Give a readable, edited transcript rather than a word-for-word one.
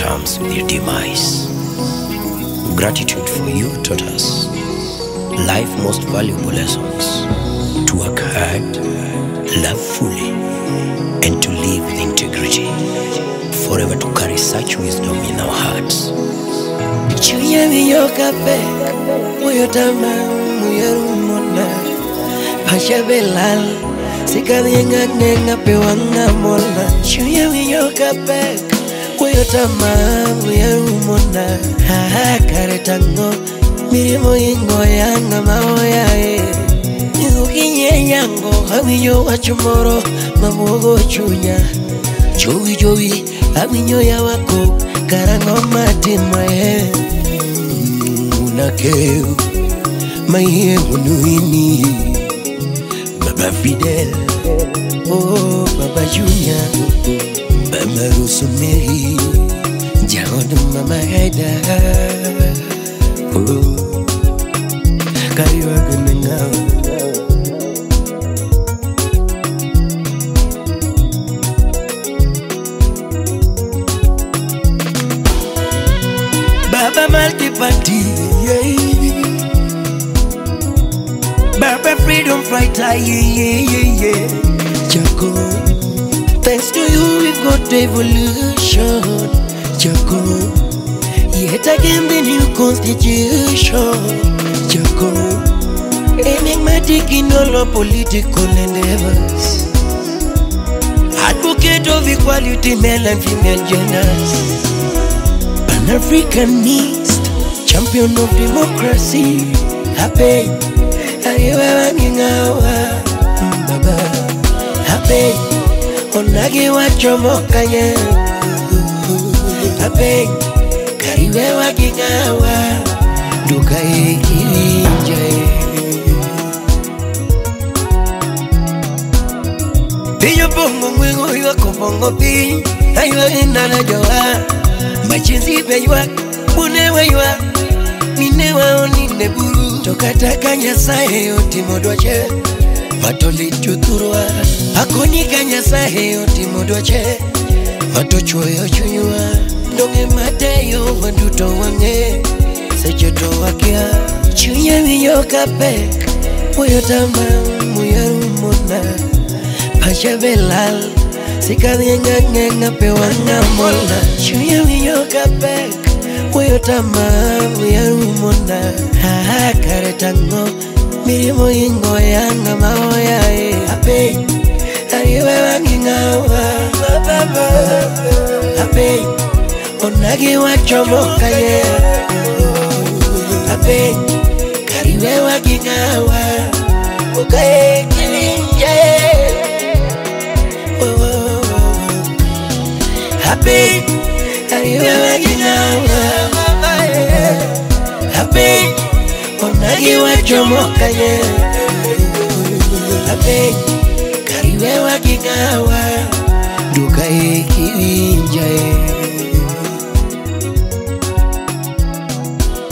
terms with your demise. Gratitude for you taught us life's most valuable lessons: to work hard, love fully, and to live with integrity. Forever to carry such wisdom in our hearts. Chunya miyo kape, muyo tama, muyo rumona. Pasha belal, sikadhienga nenga pewanga mola. Chunya miyo kape, muyo tama, muyo rumona. Ha karetango, mirimo ingo yanga maoya e. Nizukinye yango, hawiyo wachumoro, mamogo chunya. Jowi, hawiyo ya wako, karango matima e. Unakeu, maye unuini. Baba Fidel, oh Baba Junior, Mama Rosemary, Jahodu Mama Haida, oh Kariwa Gunanga. Baba multi-party, yeah. Baba freedom fighter, yeah. Jaco, thanks to you we've got evolution. Jaco, yet again the new constitution. Jaco, enigmatic in all our political endeavors. Advocate of equality, male and female genders. Pan-Africanist, champion of democracy. Happy, ariwa ngingawa, baba. Happy, onage wachomoka ye. Happy, kariwe ngingawa, duka ikinje. Piyo bongo mwengo yako bongo pi, ayo inana joa. Machinzi beywa, bunewa ywa, minewa onine buru. Tokataka nyasahe yoti modwache, matoli tuturwa. Akonika nyasahe yoti modwache, matochwe chunywa. Ndonge mateyo wanduto wange, sechoto wakia. Chunya miyo kapek, muyo tama, muyo rumona. Pasha belal, sikadhienga ngenga pewanga mola. Chunya miyo kapek, muyo tama, muyo rumona. Ha karetango, mirimo ingo yanga maoya e. Happy, ariwe wangingawa, baba. Happy, onage wachomoka ye. Happy, kariwe wangingawa, ukae kilinje. Happy, ariwe wangingawa, happy, onage wachomoka ye. Happy, kariwe wangingawa, duka ikiwinja ye.